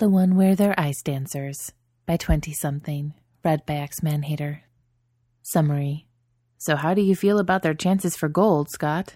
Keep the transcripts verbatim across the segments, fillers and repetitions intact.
The One Where They're Ice Dancers by twenty-something, read by X-Man-Hater. Summary. So how do you feel about their chances for gold, Scott?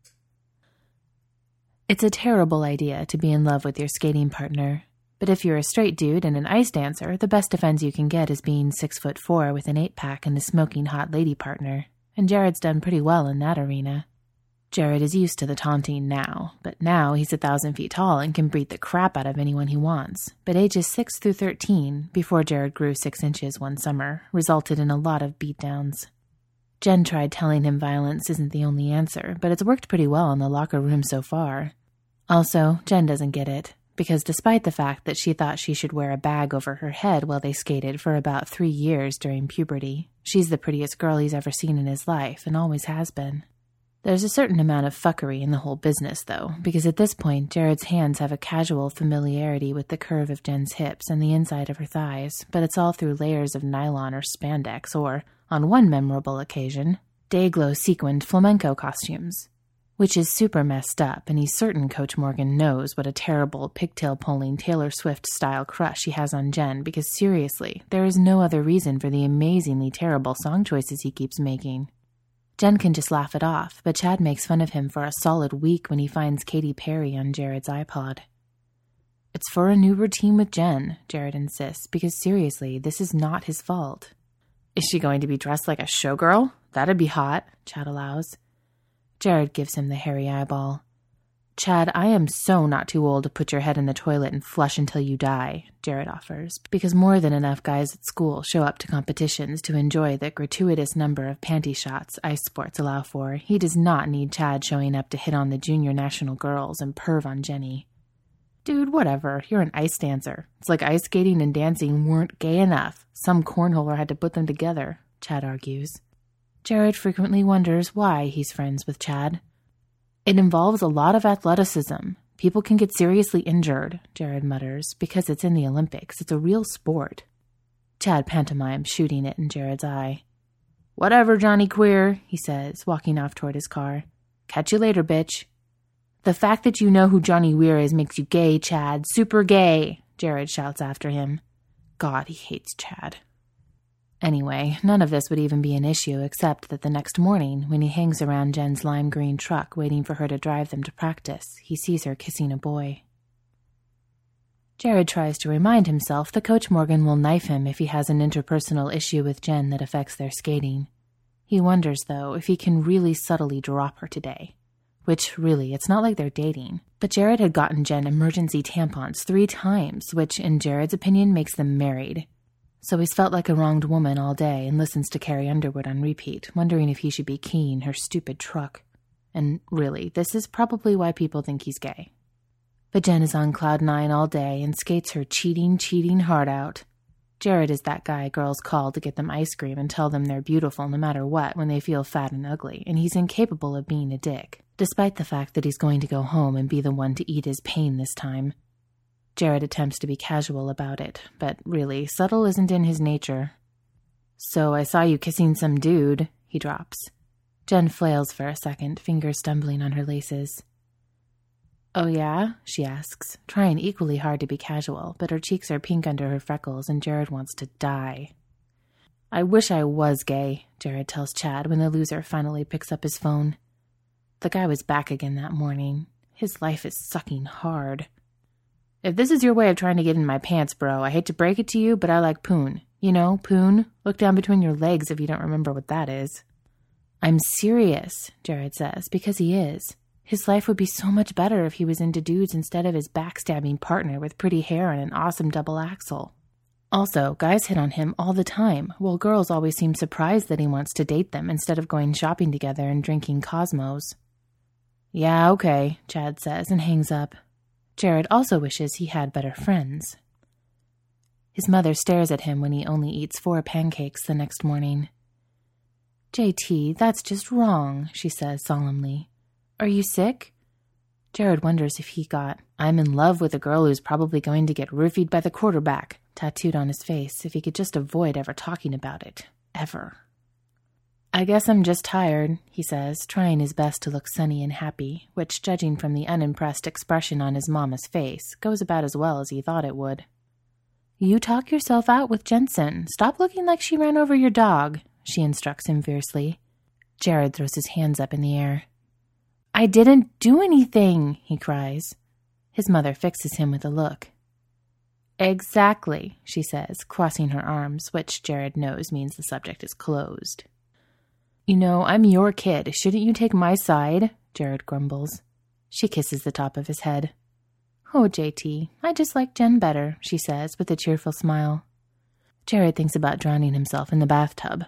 It's a terrible idea to be in love with your skating partner, but if you're a straight dude and an ice dancer, the best defense you can get is being six foot four with an eight-pack and a smoking hot lady partner, and Jared's done pretty well in that arena. Jared is used to the taunting now, but now he's a thousand feet tall and can beat the crap out of anyone he wants. But ages six through thirteen, before Jared grew six inches one summer, resulted in a lot of beatdowns. Jen tried telling him violence isn't the only answer, but it's worked pretty well in the locker room so far. Also, Jen doesn't get it, because despite the fact that she thought she should wear a bag over her head while they skated for about three years during puberty, she's the prettiest girl he's ever seen in his life and always has been. There's a certain amount of fuckery in the whole business, though, because at this point, Jared's hands have a casual familiarity with the curve of Jen's hips and the inside of her thighs, but it's all through layers of nylon or spandex or, on one memorable occasion, day-glow sequined flamenco costumes. Which is super messed up, and he's certain Coach Morgan knows what a terrible pigtail-pulling Taylor Swift-style crush he has on Jen, because seriously, there is no other reason for the amazingly terrible song choices he keeps making. Jen can just laugh it off, but Chad makes fun of him for a solid week when he finds Katy Perry on Jared's iPod. It's for a new routine with Jen, Jared insists, because seriously, this is not his fault. Is she going to be dressed like a showgirl? That'd be hot, Chad allows. Jared gives him the hairy eyeball. Chad, I am so not too old to put your head in the toilet and flush until you die, Jared offers, because more than enough guys at school show up to competitions to enjoy the gratuitous number of panty shots ice sports allow for. He does not need Chad showing up to hit on the junior national girls and perv on Jenny. Dude, whatever, you're an ice dancer. It's like ice skating and dancing weren't gay enough. Some cornholer had to put them together, Chad argues. Jared frequently wonders why he's friends with Chad. It involves a lot of athleticism. People can get seriously injured, Jared mutters, because it's in the Olympics. It's a real sport. Chad pantomimes shooting it in Jared's eye. Whatever, Johnny Queer, he says, walking off toward his car. Catch you later, bitch. The fact that you know who Johnny Weir is makes you gay, Chad. Super gay, Jared shouts after him. God, he hates Chad. Anyway, none of this would even be an issue except that the next morning, when he hangs around Jen's lime green truck waiting for her to drive them to practice, he sees her kissing a boy. Jared tries to remind himself that Coach Morgan will knife him if he has an interpersonal issue with Jen that affects their skating. He wonders, though, if he can really subtly drop her today. Which, really, it's not like they're dating. But Jared had gotten Jen emergency tampons three times, which, in Jared's opinion, makes them married. So he's felt like a wronged woman all day and listens to Carrie Underwood on repeat, wondering if he should be keying her stupid truck. And really, this is probably why people think he's gay. But Jen is on cloud nine all day and skates her cheating, cheating heart out. Jared is that guy girls call to get them ice cream and tell them they're beautiful no matter what when they feel fat and ugly, and he's incapable of being a dick, despite the fact that he's going to go home and be the one to eat his pain this time. Jared attempts to be casual about it, but really, subtle isn't in his nature. So I saw you kissing some dude, he drops. Jen flails for a second, fingers stumbling on her laces. Oh yeah? She asks, trying equally hard to be casual, but her cheeks are pink under her freckles and Jared wants to die. I wish I was gay, Jared tells Chad when the loser finally picks up his phone. The guy was back again that morning. His life is sucking hard. If this is your way of trying to get in my pants, bro, I hate to break it to you, but I like poon. You know, poon? Look down between your legs if you don't remember what that is. I'm serious, Jared says, because he is. His life would be so much better if he was into dudes instead of his backstabbing partner with pretty hair and an awesome double axle. Also, guys hit on him all the time, while girls always seem surprised that he wants to date them instead of going shopping together and drinking Cosmos. Yeah, okay, Chad says and hangs up. Jared also wishes he had better friends. His mother stares at him when he only eats four pancakes the next morning. J T, that's just wrong, she says solemnly. Are you sick? Jared wonders if he got, I'm in love with a girl who's probably going to get roofied by the quarterback, tattooed on his face, if he could just avoid ever talking about it. Ever. I guess I'm just tired, he says, trying his best to look sunny and happy, which, judging from the unimpressed expression on his mama's face, goes about as well as he thought it would. You talk yourself out with Jensen. Stop looking like she ran over your dog, she instructs him fiercely. Jared throws his hands up in the air. I didn't do anything, he cries. His mother fixes him with a look. Exactly, she says, crossing her arms, which Jared knows means the subject is closed. You know, I'm your kid. Shouldn't you take my side? Jared grumbles. She kisses the top of his head. Oh, J T, I just like Jen better, she says with a cheerful smile. Jared thinks about drowning himself in the bathtub.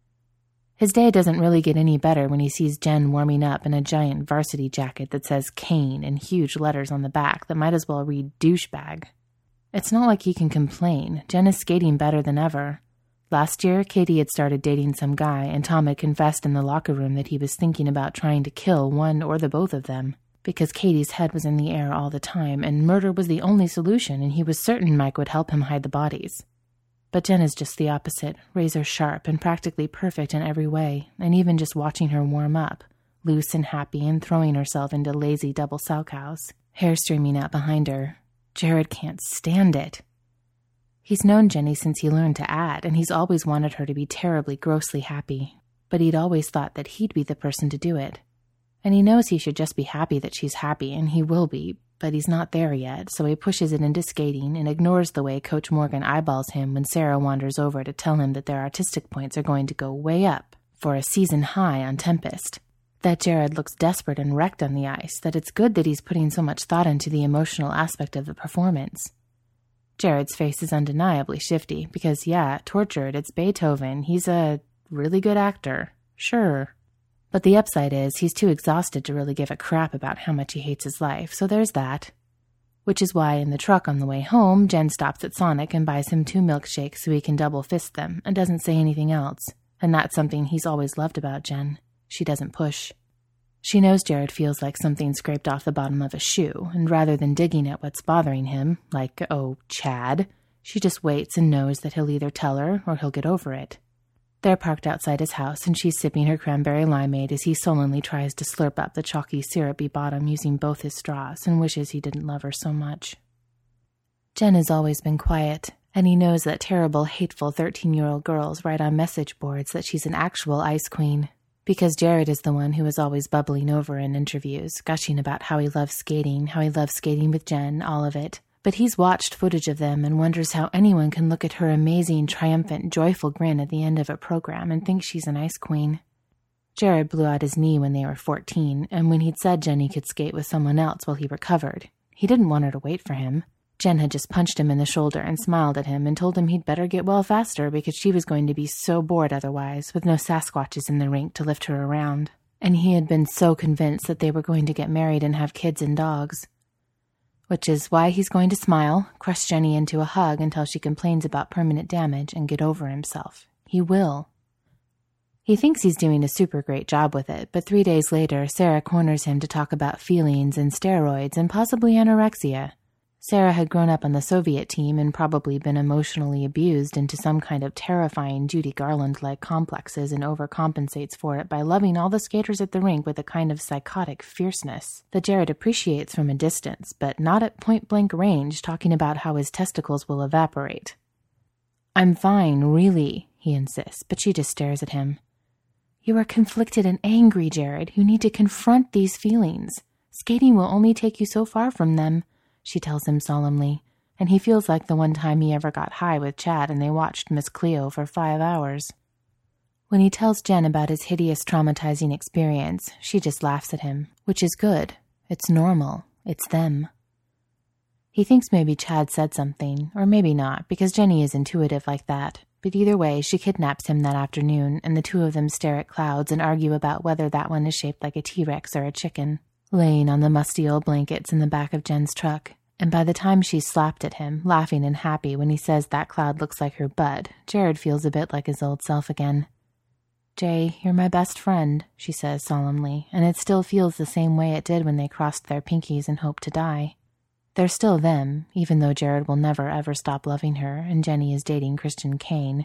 His day doesn't really get any better when he sees Jen warming up in a giant varsity jacket that says Kane in huge letters on the back that might as well read douchebag. It's not like he can complain. Jen is skating better than ever. Last year, Katie had started dating some guy, and Tom had confessed in the locker room that he was thinking about trying to kill one or the both of them, because Katie's head was in the air all the time, and murder was the only solution, and he was certain Mike would help him hide the bodies. But Jen is just the opposite, razor sharp and practically perfect in every way, and even just watching her warm up, loose and happy and throwing herself into lazy double saucows, hair streaming out behind her. Jared can't stand it. He's known Jenny since he learned to add, and he's always wanted her to be terribly, grossly happy, but he'd always thought that he'd be the person to do it. And he knows he should just be happy that she's happy, and he will be, but he's not there yet, so he pushes it into skating and ignores the way Coach Morgan eyeballs him when Sarah wanders over to tell him that their artistic points are going to go way up for a season high on Tempest. That Jared looks desperate and wrecked on the ice, that it's good that he's putting so much thought into the emotional aspect of the performance. Jared's face is undeniably shifty, because yeah, tortured, it's Beethoven, he's a really good actor, sure. But the upside is he's too exhausted to really give a crap about how much he hates his life, so there's that. Which is why in the truck on the way home, Jen stops at Sonic and buys him two milkshakes so he can double fist them, and doesn't say anything else. And that's something he's always loved about Jen. She doesn't push. She knows Jared feels like something scraped off the bottom of a shoe, and rather than digging at what's bothering him, like, oh, Chad, she just waits and knows that he'll either tell her or he'll get over it. They're parked outside his house, and she's sipping her cranberry limeade as he sullenly tries to slurp up the chalky, syrupy bottom using both his straws and wishes he didn't love her so much. Jen has always been quiet, and he knows that terrible, hateful thirteen-year-old girls write on message boards that she's an actual ice queen, because Jared is the one who is always bubbling over in interviews, gushing about how he loves skating, how he loves skating with Jen, all of it. But he's watched footage of them and wonders how anyone can look at her amazing, triumphant, joyful grin at the end of a program and think she's an ice queen. Jared blew out his knee when they were fourteen, and when he'd said Jenny could skate with someone else while he recovered, he didn't want her to wait for him. Jen had just punched him in the shoulder and smiled at him and told him he'd better get well faster because she was going to be so bored otherwise, with no Sasquatches in the rink to lift her around. And he had been so convinced that they were going to get married and have kids and dogs. Which is why he's going to smile, crush Jenny into a hug until she complains about permanent damage and get over himself. He will. He thinks he's doing a super great job with it, but three days later, Sarah corners him to talk about feelings and steroids and possibly anorexia. Sarah had grown up on the Soviet team and probably been emotionally abused into some kind of terrifying Judy Garland-like complexes and overcompensates for it by loving all the skaters at the rink with a kind of psychotic fierceness that Jared appreciates from a distance, but not at point-blank range, talking about how his testicles will evaporate. I'm fine, really, he insists, but she just stares at him. You are conflicted and angry, Jared. You need to confront these feelings. Skating will only take you so far from them, she tells him solemnly, and he feels like the one time he ever got high with Chad and they watched Miss Cleo for five hours. When he tells Jen about his hideous, traumatizing experience, she just laughs at him, which is good. It's normal. It's them. He thinks maybe Chad said something, or maybe not, because Jenny is intuitive like that. But either way, she kidnaps him that afternoon, and the two of them stare at clouds and argue about whether that one is shaped like a T-Rex or a chicken, laying on the musty old blankets in the back of Jen's truck. And by the time she's slapped at him, laughing and happy when he says that cloud looks like her bud, Jared feels a bit like his old self again. Jay, you're my best friend, she says solemnly, and it still feels the same way it did when they crossed their pinkies and hoped to die. They're still them, even though Jared will never ever stop loving her, and Jenny is dating Christian Kane.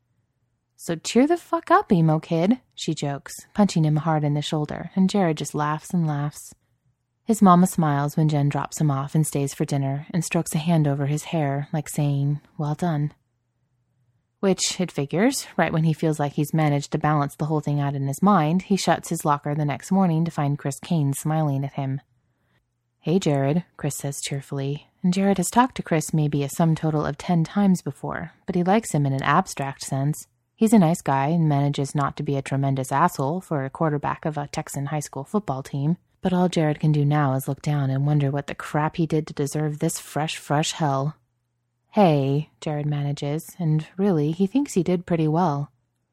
So cheer the fuck up, emo kid, she jokes, punching him hard in the shoulder, and Jared just laughs and laughs. His mama smiles when Jen drops him off and stays for dinner and strokes a hand over his hair, like saying, well done. Which, it figures, right when he feels like he's managed to balance the whole thing out in his mind, he shuts his locker the next morning to find Chris Kane smiling at him. Hey, Jared, Chris says cheerfully, and Jared has talked to Chris maybe a sum total of ten times before, but he likes him in an abstract sense. He's a nice guy and manages not to be a tremendous asshole for a quarterback of a Texan high school football team, but all Jared can do now is look down and wonder what the crap he did to deserve this fresh, fresh hell. Hey, Jared manages, and really, he thinks he did pretty well.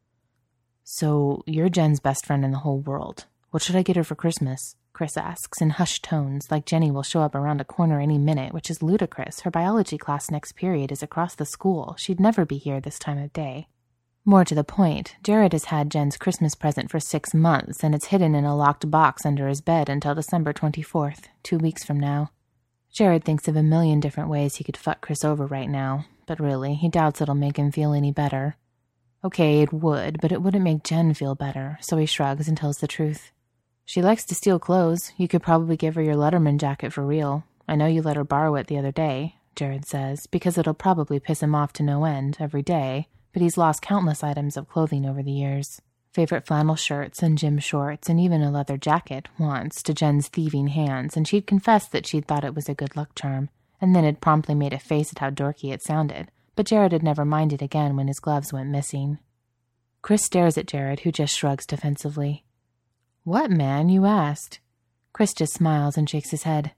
So, you're Jen's best friend in the whole world. What should I get her for Christmas? Chris asks in hushed tones, like Jenny will show up around a corner any minute, which is ludicrous. Her biology class next period is across the school. She'd never be here this time of day. More to the point, Jared has had Jen's Christmas present for six months, and it's hidden in a locked box under his bed until December twenty-fourth, two weeks from now. Jared thinks of a million different ways he could fuck Chris over right now, but really, he doubts it'll make him feel any better. Okay, it would, but it wouldn't make Jen feel better, so he shrugs and tells the truth. She likes to steal clothes. You could probably give her your Letterman jacket for real. I know you let her borrow it the other day, Jared says, because it'll probably piss him off to no end every day, but he's lost countless items of clothing over the years. Favorite flannel shirts and gym shorts and even a leather jacket once to Jen's thieving hands, and she'd confessed that she'd thought it was a good luck charm, and then had promptly made a face at how dorky it sounded, but Jared had never minded again when his gloves went missing. Chris stares at Jared, who just shrugs defensively. What, man, you asked? Chris just smiles and shakes his head.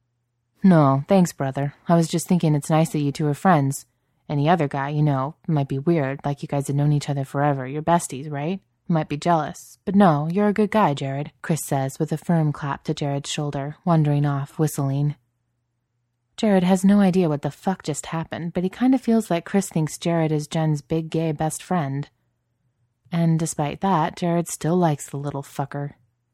No, thanks, brother. I was just thinking it's nice that you two are friends. Any other guy, you know, might be weird, like you guys had known each other forever. You're besties, right? Might be jealous. But no, you're a good guy, Jared, Chris says with a firm clap to Jared's shoulder, wandering off, whistling. Jared has no idea what the fuck just happened, but he kind of feels like Chris thinks Jared is Jen's big gay best friend. And despite that, Jared still likes the little fucker.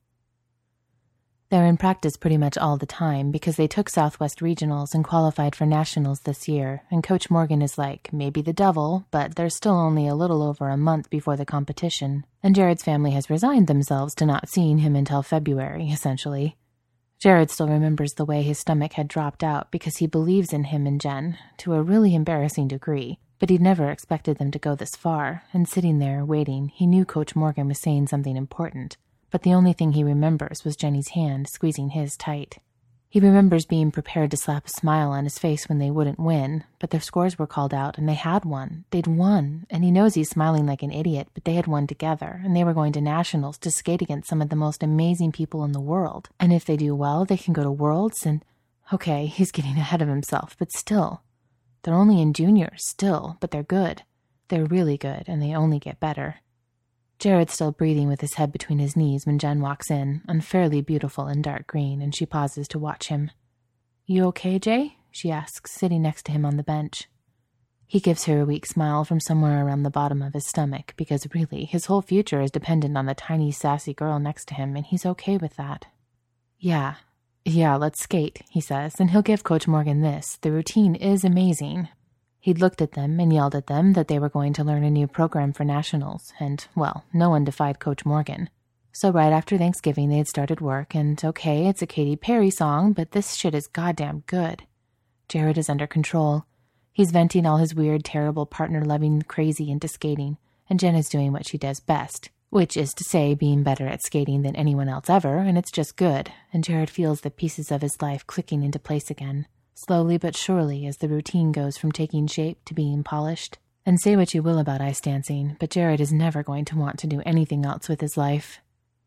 They're in practice pretty much all the time because they took Southwest Regionals and qualified for Nationals this year, and Coach Morgan is like, maybe the devil, but there's still only a little over a month before the competition, and Jared's family has resigned themselves to not seeing him until February, essentially. Jared still remembers the way his stomach had dropped out because he believes in him and Jen, to a really embarrassing degree, but he'd never expected them to go this far, and sitting there, waiting, he knew Coach Morgan was saying something important. But the only thing he remembers was Jenny's hand squeezing his tight. He remembers being prepared to slap a smile on his face when they wouldn't win, but their scores were called out and they had won. They'd won, and he knows he's smiling like an idiot, but they had won together, and they were going to Nationals to skate against some of the most amazing people in the world. And if they do well, they can go to Worlds and... Okay, he's getting ahead of himself, but still. They're only in juniors, still, but they're good. They're really good, and they only get better. Jared's still breathing with his head between his knees when Jen walks in, unfairly beautiful in dark green, and she pauses to watch him. You okay, Jay? She asks, sitting next to him on the bench. He gives her a weak smile from somewhere around the bottom of his stomach, because really, his whole future is dependent on the tiny, sassy girl next to him, and he's okay with that. Yeah, yeah, let's skate, he says, and he'll give Coach Morgan this. The routine is amazing. He'd looked at them and yelled at them that they were going to learn a new program for Nationals, and, well, no one defied Coach Morgan. So right after Thanksgiving, they had started work, and okay, it's a Katy Perry song, but this shit is goddamn good. Jared is under control. He's venting all his weird, terrible, partner-loving crazy into skating, and Jen is doing what she does best, which is to say being better at skating than anyone else ever, and it's just good, and Jared feels the pieces of his life clicking into place again. Slowly but surely as the routine goes from taking shape to being polished. And say what you will about ice dancing, but Jared is never going to want to do anything else with his life.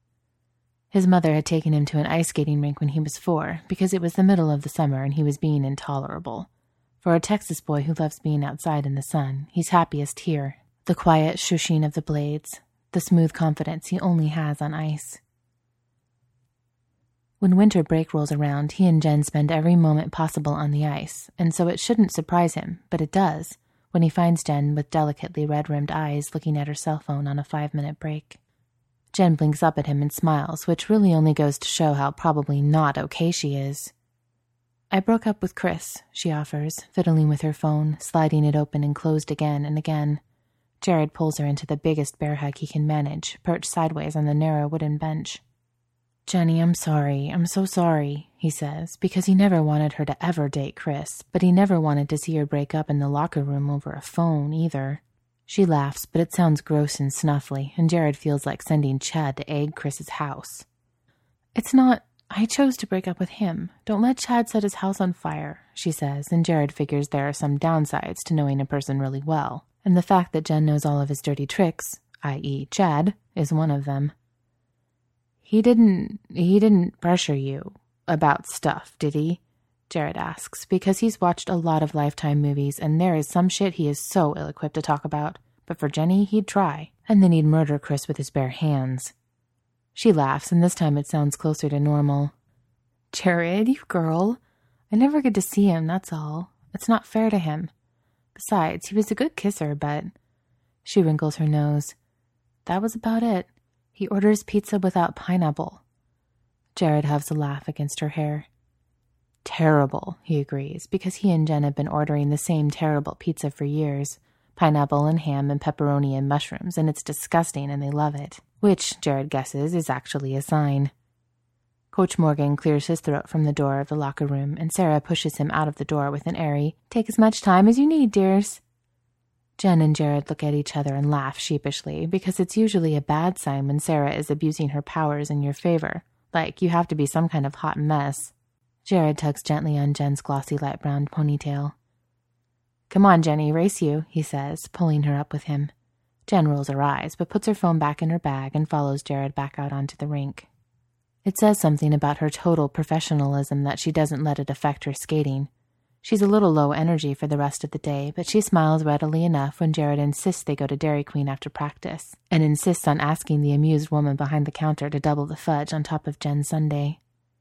His mother had taken him to an ice skating rink when he was four, because it was the middle of the summer and he was being intolerable. For a Texas boy who loves being outside in the sun, he's happiest here. The quiet shushing of the blades, the smooth confidence he only has on ice. When winter break rolls around, he and Jen spend every moment possible on the ice, and so it shouldn't surprise him, but it does, when he finds Jen with delicately red-rimmed eyes looking at her cell phone on a five-minute break. Jen blinks up at him and smiles, which really only goes to show how probably not okay she is. I broke up with Chris, she offers, fiddling with her phone, sliding it open and closed again and again. Jared pulls her into the biggest bear hug he can manage, perched sideways on the narrow wooden bench. Jenny, I'm sorry. I'm so sorry, he says, because he never wanted her to ever date Chris, but he never wanted to see her break up in the locker room over a phone either. She laughs, but it sounds gross and snuffly, and Jared feels like sending Chad to egg Chris's house. It's not... I chose to break up with him. Don't let Chad set his house on fire, she says, and Jared figures there are some downsides to knowing a person really well, and the fact that Jen knows all of his dirty tricks, that is. Chad, is one of them. He didn't... he didn't pressure you about stuff, did he? Jared asks, because he's watched a lot of Lifetime movies, and there is some shit he is so ill-equipped to talk about. But for Jenny, he'd try, and then he'd murder Chris with his bare hands. She laughs, and this time it sounds closer to normal. Jared, you girl. I never get to see him, that's all. It's not fair to him. Besides, he was a good kisser, but... She wrinkles her nose. That was about it. He orders pizza without pineapple. Jared huffs a laugh against her hair. Terrible, he agrees, because he and Jen have been ordering the same terrible pizza for years. Pineapple and ham and pepperoni and mushrooms, and it's disgusting and they love it. Which, Jared guesses, is actually a sign. Coach Morgan clears his throat from the door of the locker room, and Sarah pushes him out of the door with an airy, "Take as much time as you need, dears." Jen and Jared look at each other and laugh sheepishly, because it's usually a bad sign when Sarah is abusing her powers in your favor. Like, you have to be some kind of hot mess. Jared tugs gently on Jen's glossy light brown ponytail. "Come on, Jenny, race you," he says, pulling her up with him. Jen rolls her eyes, but puts her phone back in her bag and follows Jared back out onto the rink. It says something about her total professionalism that she doesn't let it affect her skating. She's a little low energy for the rest of the day, but she smiles readily enough when Jared insists they go to Dairy Queen after practice, and insists on asking the amused woman behind the counter to double the fudge on top of Jen's sundae.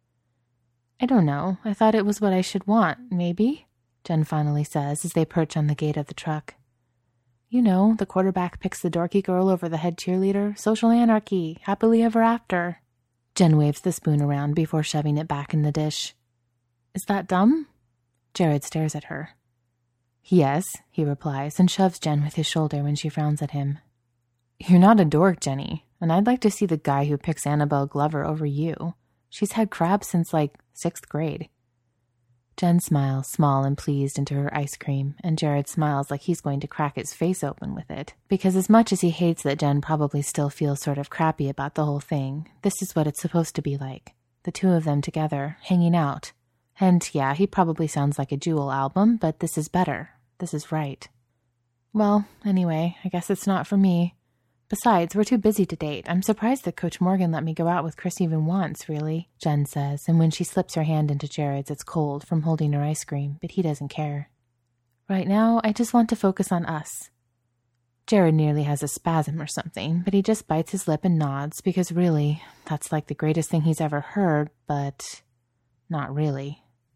"I don't know. I thought it was what I should want, maybe?" Jen finally says as they perch on the gate of the truck. "You know, the quarterback picks the dorky girl over the head cheerleader. Social anarchy. Happily ever after." Jen waves the spoon around before shoving it back in the dish. "Is that dumb?" Jared stares at her. "Yes," he replies, and shoves Jen with his shoulder when she frowns at him. "You're not a dork, Jenny, and I'd like to see the guy who picks Annabelle Glover over you. She's had crabs since, like, sixth grade." Jen smiles, small and pleased, into her ice cream, and Jared smiles like he's going to crack his face open with it. Because as much as he hates that Jen probably still feels sort of crappy about the whole thing, this is what it's supposed to be like. The two of them together, hanging out. And yeah, he probably sounds like a Jewel album, but this is better. This is right. Well, anyway, I guess it's not for me. Besides, we're too busy to date. I'm surprised that Coach Morgan let me go out with Chris even once, really, Jen says, and when she slips her hand into Jared's, it's cold from holding her ice cream, but he doesn't care. Right now, I just want to focus on us. Jared nearly has a spasm or something, but he just bites his lip and nods, because really, that's like the greatest thing he's ever heard, but not really.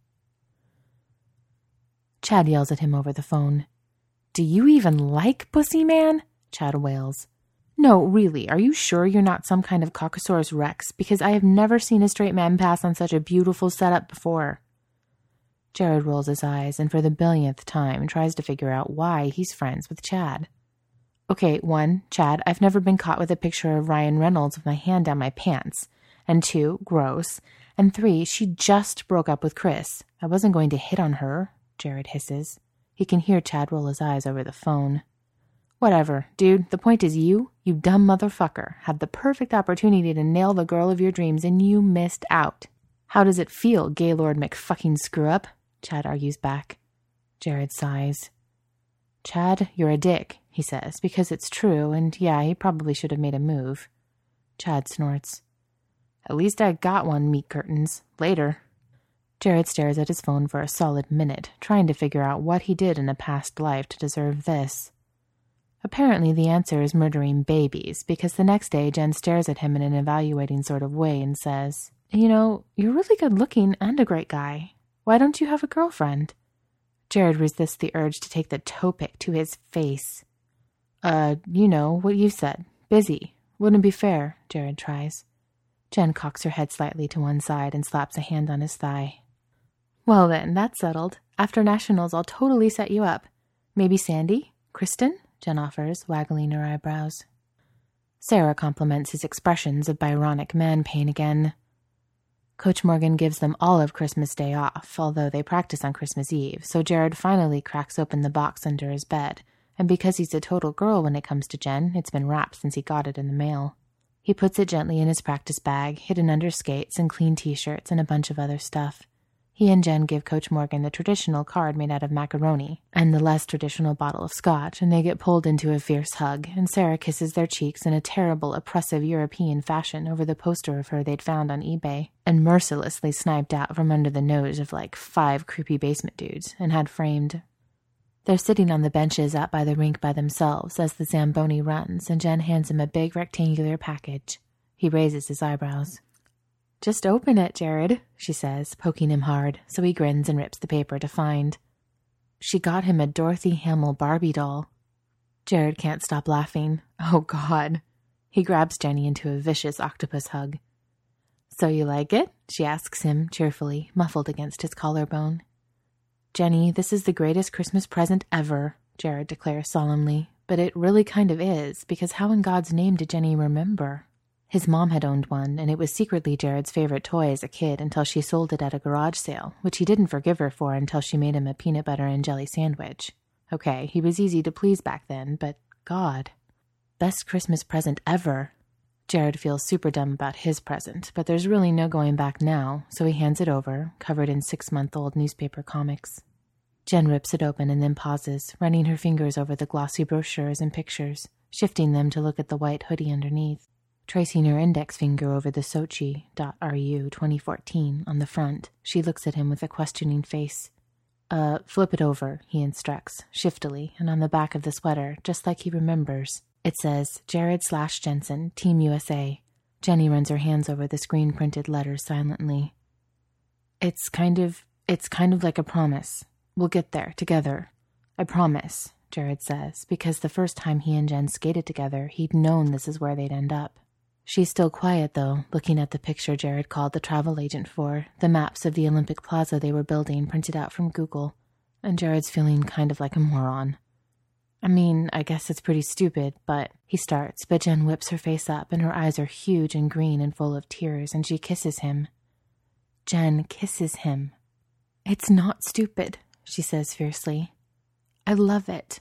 Chad yells at him over the phone. "Do you even like pussy, man?" Chad wails. "No, really, are you sure you're not some kind of Caucasaurus Rex? Because I have never seen a straight man pass on such a beautiful setup before." Jared rolls his eyes and for the billionth time tries to figure out why he's friends with Chad. "Okay, one, Chad, I've never been caught with a picture of Ryan Reynolds with my hand down my pants. And two, gross. And three, she just broke up with Chris. I wasn't going to hit on her," Jared hisses. He can hear Chad roll his eyes over the phone. "Whatever, dude. The point is you, you dumb motherfucker, had the perfect opportunity to nail the girl of your dreams and you missed out. How does it feel, Gaylord McFucking screw-up?" Chad argues back. Jared sighs. "Chad, you're a dick," he says, because it's true, and yeah, he probably should have made a move. Chad snorts. "At least I got one, meat curtains. Later." Jared stares at his phone for a solid minute, trying to figure out what he did in a past life to deserve this. Apparently the answer is murdering babies, because the next day Jen stares at him in an evaluating sort of way and says, "You know, you're really good looking and a great guy. Why don't you have a girlfriend?" Jared resists the urge to take the toe pick to his face. Uh, you know, what you said. Busy. Wouldn't be fair," Jared tries. Jen cocks her head slightly to one side and slaps a hand on his thigh. "Well then, that's settled. After nationals, I'll totally set you up. Maybe Sandy? Kristen?" Jen offers, waggling her eyebrows. Sarah compliments his expressions of Byronic man pain again. Coach Morgan gives them all of Christmas Day off, although they practice on Christmas Eve, so Jared finally cracks open the box under his bed, and because he's a total girl when it comes to Jen, it's been wrapped since he got it in the mail. He puts it gently in his practice bag, hidden under skates and clean t-shirts and a bunch of other stuff. He and Jen give Coach Morgan the traditional card made out of macaroni and the less traditional bottle of scotch, and they get pulled into a fierce hug, and Sarah kisses their cheeks in a terrible, oppressive European fashion over the poster of her they'd found on eBay, and mercilessly sniped out from under the nose of like five creepy basement dudes, and had framed. They're sitting on the benches out by the rink by themselves as the Zamboni runs, and Jen hands him a big rectangular package. He raises his eyebrows. "Just open it, Jared," she says, poking him hard, so he grins and rips the paper to find. She got him a Dorothy Hamill Barbie doll. Jared can't stop laughing. Oh, God. He grabs Jenny into a vicious octopus hug. "So you like it?" she asks him cheerfully, muffled against his collarbone. "Jenny, this is the greatest Christmas present ever," Jared declares solemnly. But it really kind of is, because how in God's name did Jenny remember? His mom had owned one, and it was secretly Jared's favorite toy as a kid until she sold it at a garage sale, which he didn't forgive her for until she made him a peanut butter and jelly sandwich. Okay, he was easy to please back then, but God. Best Christmas present ever. Jared feels super dumb about his present, but there's really no going back now, so he hands it over, covered in six-month-old newspaper comics. Jen rips it open and then pauses, running her fingers over the glossy brochures and pictures, shifting them to look at the white hoodie underneath. Tracing her index finger over the Sochi dot R U twenty fourteen on the front, she looks at him with a questioning face. Uh, flip it over, he instructs, shiftily, and on the back of the sweater, just like he remembers, it says, Jared slash Jensen, Team U S A. Jenny runs her hands over the screen-printed letters silently. It's kind of, it's kind of like a promise. We'll get there, together. I promise, Jared says, because the first time he and Jen skated together, he'd known this is where they'd end up. She's still quiet, though, looking at the picture Jared called the travel agent for, the maps of the Olympic Plaza they were building printed out from Google, and Jared's feeling kind of like a moron. I mean, I guess it's pretty stupid, but... He starts, but Jen whips her face up, and her eyes are huge and green and full of tears, and she kisses him. Jen kisses him. It's not stupid, she says fiercely. I love it.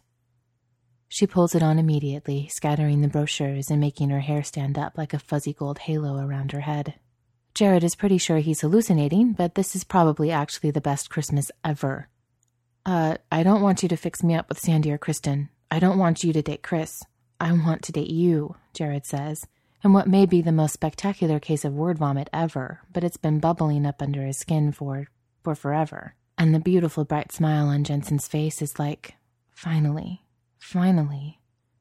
She pulls it on immediately, scattering the brochures and making her hair stand up like a fuzzy gold halo around her head. Jared is pretty sure he's hallucinating, but this is probably actually the best Christmas ever. Uh, I don't want you to fix me up with Sandy or Kristen. I don't want you to date Chris. I want to date you, Jared says, in what may be the most spectacular case of word vomit ever, but it's been bubbling up under his skin for, for forever. And the beautiful bright smile on Jensen's face is like, finally. Finally.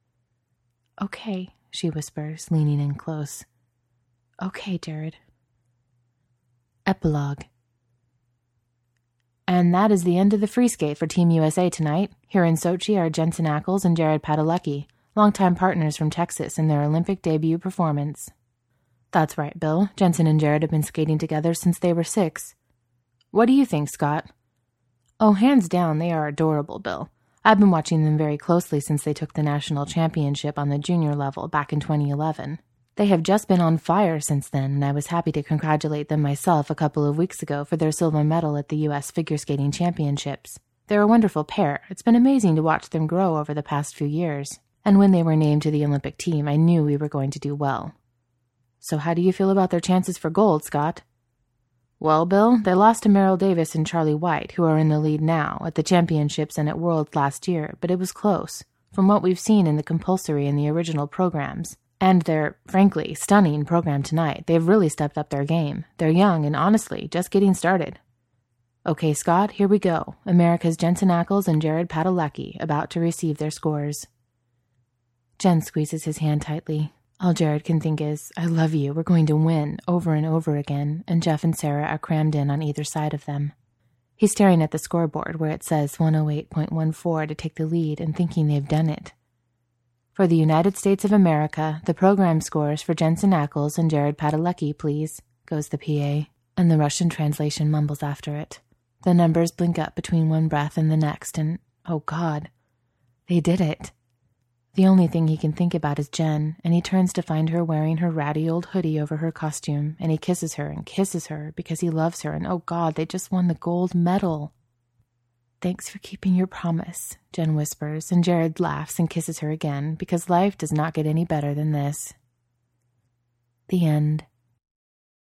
Okay, she whispers, leaning in close. Okay, Jared. Epilogue. And that is the end of the free skate for Team U S A tonight. Here in Sochi are Jensen Ackles and Jared Padalecki, longtime partners from Texas in their Olympic debut performance. That's right, Bill. Jensen and Jared have been skating together since they were six. What do you think, Scott? Oh, hands down, they are adorable, Bill. I've been watching them very closely since they took the national championship on the junior level back in twenty eleven. They have just been on fire since then, and I was happy to congratulate them myself a couple of weeks ago for their silver medal at the U S Figure Skating Championships. They're a wonderful pair. It's been amazing to watch them grow over the past few years. And when they were named to the Olympic team, I knew we were going to do well. So how do you feel about their chances for gold, Scott? Well, Bill, they lost to Merrill Davis and Charlie White, who are in the lead now, at the championships and at Worlds last year, but it was close, from what we've seen in the compulsory and the original programs. And their, frankly, stunning program tonight. They've really stepped up their game. They're young and, honestly, just getting started. Okay, Scott, here we go. America's Jensen Ackles and Jared Padalecki, about to receive their scores. Jen squeezes his hand tightly. All Jared can think is, I love you, we're going to win, over and over again, and Jeff and Sarah are crammed in on either side of them. He's staring at the scoreboard where it says one oh eight point one four to take the lead and thinking they've done it. For the United States of America, the program scores for Jensen Ackles and Jared Padalecki, please, goes the P A, and the Russian translation mumbles after it. The numbers blink up between one breath and the next, and, oh God, they did it. The only thing he can think about is Jen, and he turns to find her wearing her ratty old hoodie over her costume, and he kisses her and kisses her because he loves her, and oh God, they just won the gold medal. Thanks for keeping your promise, Jen whispers, and Jared laughs and kisses her again, because life does not get any better than this. The end.